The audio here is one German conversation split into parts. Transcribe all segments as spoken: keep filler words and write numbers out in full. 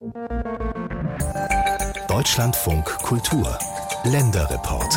Deutschlandfunk Kultur Länderreport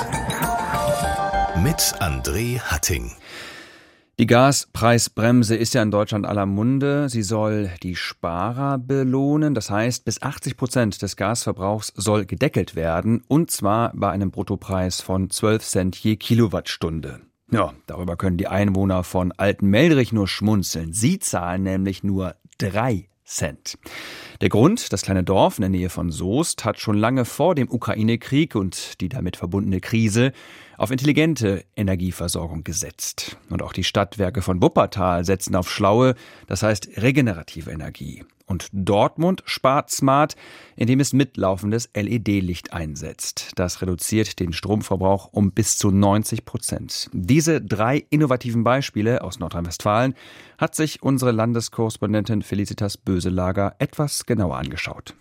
mit André Hatting. Die Gaspreisbremse ist ja in Deutschland aller Munde. Sie soll die Sparer belohnen. Das heißt, bis achtzig Prozent des Gasverbrauchs soll gedeckelt werden. Und zwar bei einem Bruttopreis von zwölf Cent je Kilowattstunde. Ja, darüber können die Einwohner von Altenmeldrich nur schmunzeln. Sie zahlen nämlich nur drei Cent. Der Grund, das kleine Dorf in der Nähe von Soest hat schon lange vor dem Ukraine-Krieg und die damit verbundene Krise auf intelligente Energieversorgung gesetzt. Und auch die Stadtwerke von Wuppertal setzen auf schlaue, das heißt regenerative Energie. Und Dortmund spart smart, indem es mitlaufendes L E D-Licht einsetzt. Das reduziert den Stromverbrauch um bis zu neunzig Prozent. Diese drei innovativen Beispiele aus Nordrhein-Westfalen hat sich unsere Landeskorrespondentin Felicitas Böselager etwas genauer angeschaut.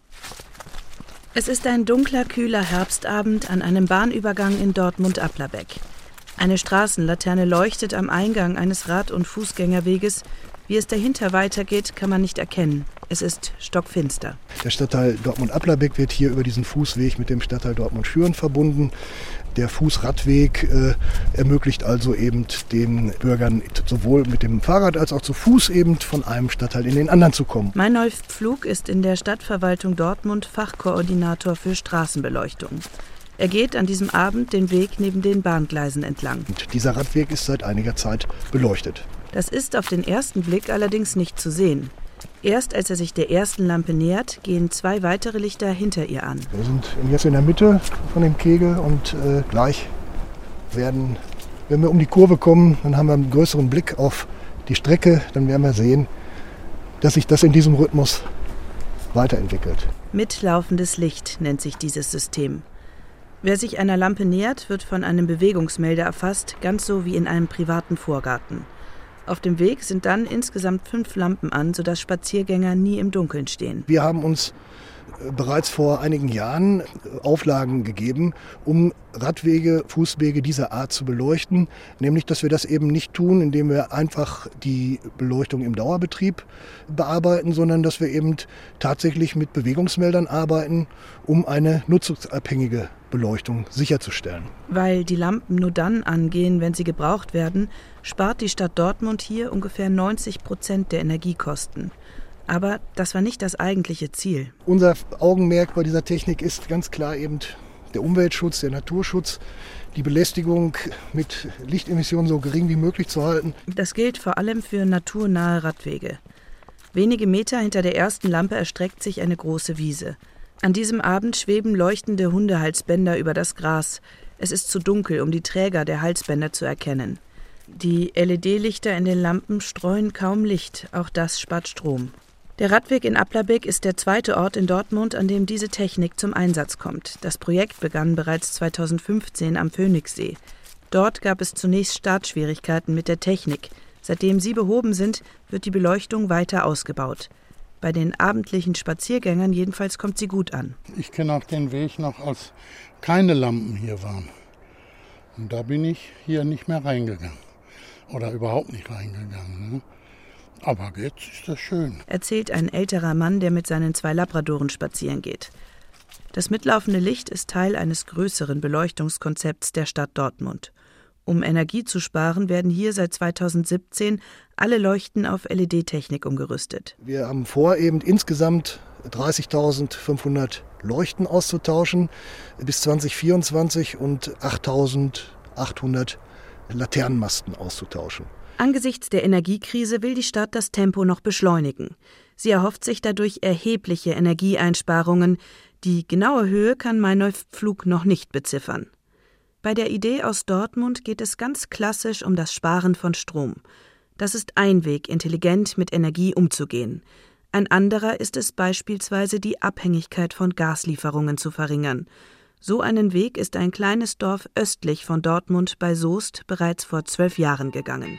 Es ist ein dunkler, kühler Herbstabend an einem Bahnübergang in Dortmund-Applerbeck. Eine Straßenlaterne leuchtet am Eingang eines Rad- und Fußgängerweges. Wie es dahinter weitergeht, kann man nicht erkennen. Es ist stockfinster. Der Stadtteil Dortmund-Applerbeck wird hier über diesen Fußweg mit dem Stadtteil Dortmund-Schüren verbunden. Der Fußradweg äh, ermöglicht also eben den Bürgern sowohl mit dem Fahrrad als auch zu Fuß eben von einem Stadtteil in den anderen zu kommen. Meinolf Pflug ist in der Stadtverwaltung Dortmund Fachkoordinator für Straßenbeleuchtung. Er geht an diesem Abend den Weg neben den Bahngleisen entlang. Und dieser Radweg ist seit einiger Zeit beleuchtet. Das ist auf den ersten Blick allerdings nicht zu sehen. Erst als er sich der ersten Lampe nähert, gehen zwei weitere Lichter hinter ihr an. Wir sind jetzt in der Mitte von dem Kegel und äh, gleich werden, wenn wir um die Kurve kommen, dann haben wir einen größeren Blick auf die Strecke. Dann werden wir sehen, dass sich das in diesem Rhythmus weiterentwickelt. Mitlaufendes Licht nennt sich dieses System. Wer sich einer Lampe nähert, wird von einem Bewegungsmelder erfasst, ganz so wie in einem privaten Vorgarten. Auf dem Weg sind dann insgesamt fünf Lampen an, sodass Spaziergänger nie im Dunkeln stehen. Wir haben uns bereits vor einigen Jahren Auflagen gegeben, um Radwege, Fußwege dieser Art zu beleuchten. Nämlich, dass wir das eben nicht tun, indem wir einfach die Beleuchtung im Dauerbetrieb bearbeiten, sondern dass wir eben tatsächlich mit Bewegungsmeldern arbeiten, um eine nutzungsabhängige Beleuchtung sicherzustellen. Weil die Lampen nur dann angehen, wenn sie gebraucht werden, spart die Stadt Dortmund hier ungefähr neunzig Prozent der Energiekosten. Aber das war nicht das eigentliche Ziel. Unser Augenmerk bei dieser Technik ist ganz klar eben der Umweltschutz, der Naturschutz, die Belästigung mit Lichtemissionen so gering wie möglich zu halten. Das gilt vor allem für naturnahe Radwege. Wenige Meter hinter der ersten Lampe erstreckt sich eine große Wiese. An diesem Abend schweben leuchtende Hundehalsbänder über das Gras. Es ist zu dunkel, um die Träger der Halsbänder zu erkennen. Die L E D-Lichter in den Lampen streuen kaum Licht, auch das spart Strom. Der Radweg in Applerbeck ist der zweite Ort in Dortmund, an dem diese Technik zum Einsatz kommt. Das Projekt begann bereits zweitausendfünfzehn am Phoenixsee. Dort gab es zunächst Startschwierigkeiten mit der Technik. Seitdem sie behoben sind, wird die Beleuchtung weiter ausgebaut. Bei den abendlichen Spaziergängern jedenfalls kommt sie gut an. Ich kenne auch den Weg noch, als keine Lampen hier waren. Und da bin ich hier nicht mehr reingegangen. Oder überhaupt nicht reingegangen. Ne? Aber jetzt ist das schön. Erzählt ein älterer Mann, der mit seinen zwei Labradoren spazieren geht. Das mitlaufende Licht ist Teil eines größeren Beleuchtungskonzepts der Stadt Dortmund. Um Energie zu sparen, werden hier seit zweitausendsiebzehn alle Leuchten auf L E D-Technik umgerüstet. Wir haben vor, eben insgesamt dreißigtausendfünfhundert Leuchten auszutauschen bis zweitausendvierundzwanzig und achttausendachthundert Laternenmasten auszutauschen. Angesichts der Energiekrise will die Stadt das Tempo noch beschleunigen. Sie erhofft sich dadurch erhebliche Energieeinsparungen. Die genaue Höhe kann Meinolf Pflug noch nicht beziffern. Bei der Idee aus Dortmund geht es ganz klassisch um das Sparen von Strom. Das ist ein Weg, intelligent mit Energie umzugehen. Ein anderer ist es beispielsweise, die Abhängigkeit von Gaslieferungen zu verringern. So einen Weg ist ein kleines Dorf östlich von Dortmund bei Soest bereits vor zwölf Jahren gegangen.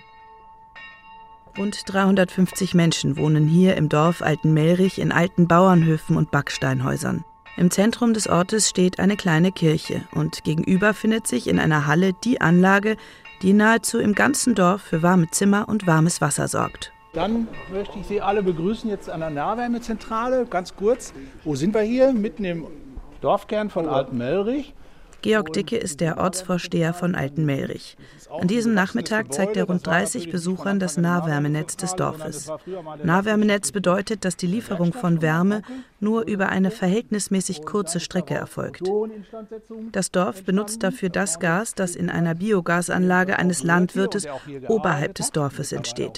Rund dreihundertfünfzig Menschen wohnen hier im Dorf Altenmeldrich in alten Bauernhöfen und Backsteinhäusern. Im Zentrum des Ortes steht eine kleine Kirche und gegenüber findet sich in einer Halle die Anlage, die nahezu im ganzen Dorf für warme Zimmer und warmes Wasser sorgt. Dann möchte ich Sie alle begrüßen jetzt an der Nahwärmezentrale. Ganz kurz, wo sind wir hier? Mitten im Dorfkern von Altenmelrich. Georg Dicke ist der Ortsvorsteher von Altenmelrich. An diesem Nachmittag zeigt er rund dreißig Besuchern das Nahwärmenetz des Dorfes. Nahwärmenetz bedeutet, dass die Lieferung von Wärme nur über eine verhältnismäßig kurze Strecke erfolgt. Das Dorf benutzt dafür das Gas, das in einer Biogasanlage eines Landwirtes oberhalb des Dorfes entsteht.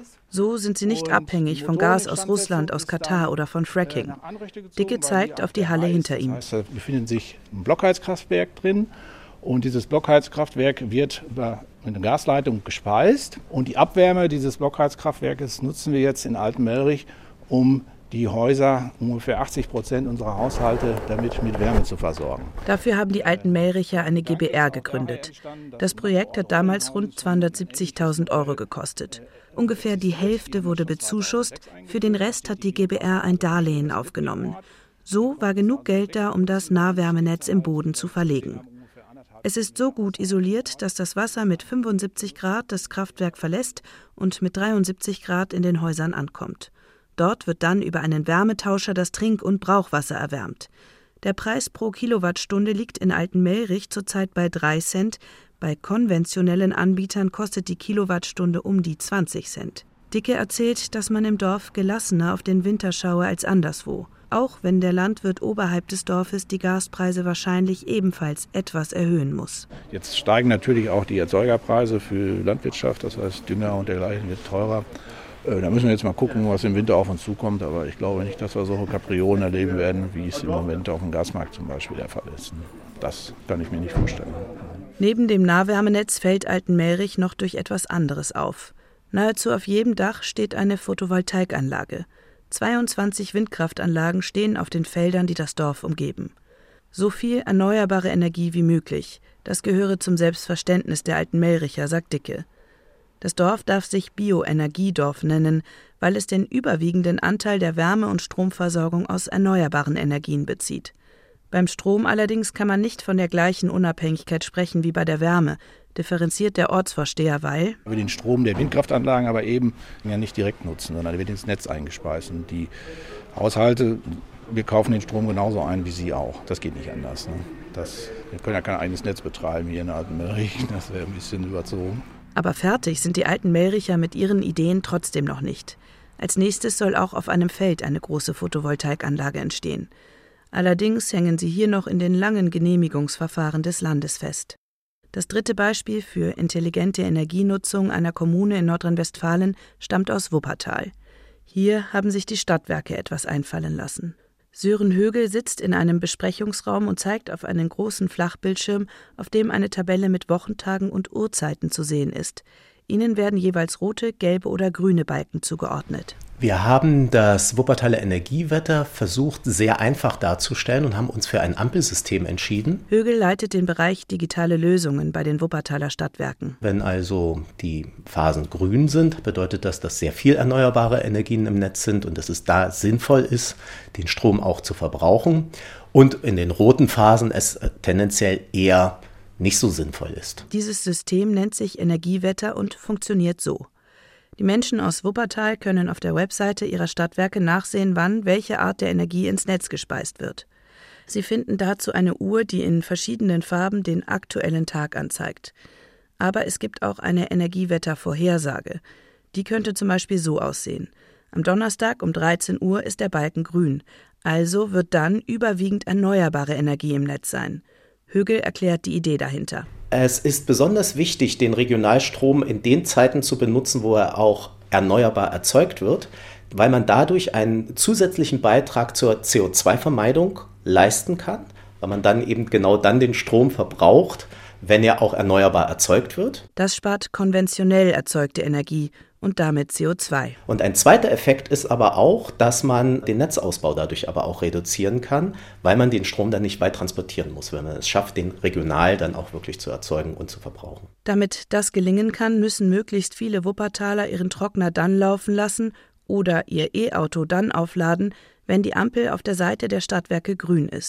So sind sie nicht abhängig von Gas aus Russland, aus Katar oder von Fracking. Dicke zeigt auf die Halle hinter ihm. Da befindet sich ein Blockheizkraftwerk drin. Und dieses Blockheizkraftwerk wird über eine Gasleitung gespeist. Und die Abwärme dieses Blockheizkraftwerkes nutzen wir jetzt in Altenmelrich, um die Häuser, ungefähr achtzig Prozent unserer Haushalte, damit mit Wärme zu versorgen. Dafür haben die Altenmelricher eine G B R gegründet. Das Projekt hat damals rund zweihundertsiebzigtausend Euro gekostet. Ungefähr die Hälfte wurde bezuschusst, für den Rest hat die G B R ein Darlehen aufgenommen. So war genug Geld da, um das Nahwärmenetz im Boden zu verlegen. Es ist so gut isoliert, dass das Wasser mit fünfundsiebzig Grad das Kraftwerk verlässt und mit dreiundsiebzig Grad in den Häusern ankommt. Dort wird dann über einen Wärmetauscher das Trink- und Brauchwasser erwärmt. Der Preis pro Kilowattstunde liegt in Altenmelrich zurzeit bei drei Cent. Bei konventionellen Anbietern kostet die Kilowattstunde um die zwanzig Cent. Dicke erzählt, dass man im Dorf gelassener auf den Winter schaue als anderswo. Auch wenn der Landwirt oberhalb des Dorfes die Gaspreise wahrscheinlich ebenfalls etwas erhöhen muss. Jetzt steigen natürlich auch die Erzeugerpreise für Landwirtschaft, das heißt Dünger und dergleichen wird teurer. Da müssen wir jetzt mal gucken, was im Winter auf uns zukommt. Aber ich glaube nicht, dass wir solche Kapriolen erleben werden, wie es im Moment auf dem Gasmarkt zum Beispiel der Fall ist. Das kann ich mir nicht vorstellen. Neben dem Nahwärmenetz fällt Altenmelrich noch durch etwas anderes auf. Nahezu auf jedem Dach steht eine Photovoltaikanlage. zweiundzwanzig Windkraftanlagen stehen auf den Feldern, die das Dorf umgeben. So viel erneuerbare Energie wie möglich. Das gehöre zum Selbstverständnis der Altenmelricher, sagt Dicke. Das Dorf darf sich Bioenergiedorf nennen, weil es den überwiegenden Anteil der Wärme- und Stromversorgung aus erneuerbaren Energien bezieht. Beim Strom allerdings kann man nicht von der gleichen Unabhängigkeit sprechen wie bei der Wärme, differenziert der Ortsvorsteher, weil wir den Strom der Windkraftanlagen aber eben ja nicht direkt nutzen, sondern er wird ins Netz eingespeist. Und die Haushalte, wir kaufen den Strom genauso ein wie sie auch. Das geht nicht anders. Ne? Das, wir können ja kein eigenes Netz betreiben hier in Altenmelrich, das wäre ein bisschen überzogen. Aber fertig sind die Altenmelricher mit ihren Ideen trotzdem noch nicht. Als nächstes soll auch auf einem Feld eine große Photovoltaikanlage entstehen. Allerdings hängen sie hier noch in den langen Genehmigungsverfahren des Landes fest. Das dritte Beispiel für intelligente Energienutzung einer Kommune in Nordrhein-Westfalen stammt aus Wuppertal. Hier haben sich die Stadtwerke etwas einfallen lassen. Sören Högel sitzt in einem Besprechungsraum und zeigt auf einen großen Flachbildschirm, auf dem eine Tabelle mit Wochentagen und Uhrzeiten zu sehen ist. Ihnen werden jeweils rote, gelbe oder grüne Balken zugeordnet. Wir haben das Wuppertaler Energiewetter versucht, sehr einfach darzustellen und haben uns für ein Ampelsystem entschieden. Högel leitet den Bereich digitale Lösungen bei den Wuppertaler Stadtwerken. Wenn also die Phasen grün sind, bedeutet das, dass sehr viel erneuerbare Energien im Netz sind und dass es da sinnvoll ist, den Strom auch zu verbrauchen. Und in den roten Phasen es tendenziell eher nicht so sinnvoll ist. Dieses System nennt sich Energiewetter und funktioniert so. Die Menschen aus Wuppertal können auf der Webseite ihrer Stadtwerke nachsehen, wann welche Art der Energie ins Netz gespeist wird. Sie finden dazu eine Uhr, die in verschiedenen Farben den aktuellen Tag anzeigt. Aber es gibt auch eine Energiewettervorhersage. Die könnte zum Beispiel so aussehen. Am Donnerstag um dreizehn Uhr ist der Balken grün. Also wird dann überwiegend erneuerbare Energie im Netz sein. Högel erklärt die Idee dahinter. Es ist besonders wichtig, den Regionalstrom in den Zeiten zu benutzen, wo er auch erneuerbar erzeugt wird, weil man dadurch einen zusätzlichen Beitrag zur C O zwei Vermeidung leisten kann, weil man dann eben genau dann den Strom verbraucht, wenn er auch erneuerbar erzeugt wird. Das spart konventionell erzeugte Energie und damit C O zwei. Und ein zweiter Effekt ist aber auch, dass man den Netzausbau dadurch aber auch reduzieren kann, weil man den Strom dann nicht weit transportieren muss, wenn man es schafft, den regional dann auch wirklich zu erzeugen und zu verbrauchen. Damit das gelingen kann, müssen möglichst viele Wuppertaler ihren Trockner dann laufen lassen oder ihr E-Auto dann aufladen, wenn die Ampel auf der Seite der Stadtwerke grün ist.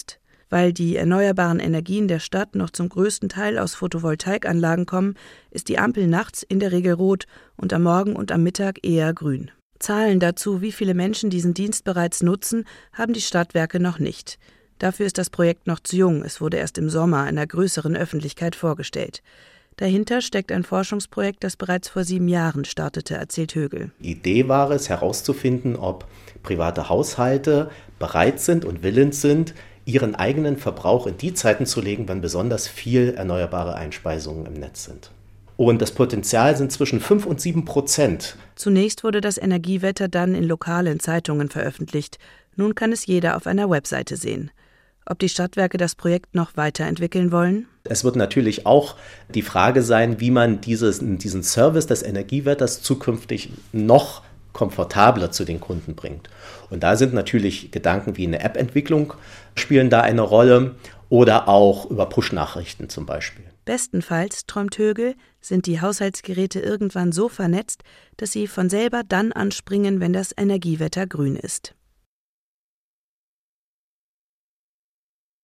Weil die erneuerbaren Energien der Stadt noch zum größten Teil aus Photovoltaikanlagen kommen, ist die Ampel nachts in der Regel rot und am Morgen und am Mittag eher grün. Zahlen dazu, wie viele Menschen diesen Dienst bereits nutzen, haben die Stadtwerke noch nicht. Dafür ist das Projekt noch zu jung, es wurde erst im Sommer einer größeren Öffentlichkeit vorgestellt. Dahinter steckt ein Forschungsprojekt, das bereits vor sieben Jahren startete, erzählt Högel. Die Idee war es, herauszufinden, ob private Haushalte bereit sind und willens sind, ihren eigenen Verbrauch in die Zeiten zu legen, wenn besonders viel erneuerbare Einspeisungen im Netz sind. Und das Potenzial sind zwischen fünf und sieben Prozent. Zunächst wurde das Energiewetter dann in lokalen Zeitungen veröffentlicht. Nun kann es jeder auf einer Webseite sehen. Ob die Stadtwerke das Projekt noch weiterentwickeln wollen? Es wird natürlich auch die Frage sein, wie man dieses, diesen Service des Energiewetters zukünftig noch komfortabler zu den Kunden bringt. Und da sind natürlich Gedanken wie eine App-Entwicklung spielen da eine Rolle oder auch über Push-Nachrichten zum Beispiel. Bestenfalls, träumt Högel, sind die Haushaltsgeräte irgendwann so vernetzt, dass sie von selber dann anspringen, wenn das Energiewetter grün ist.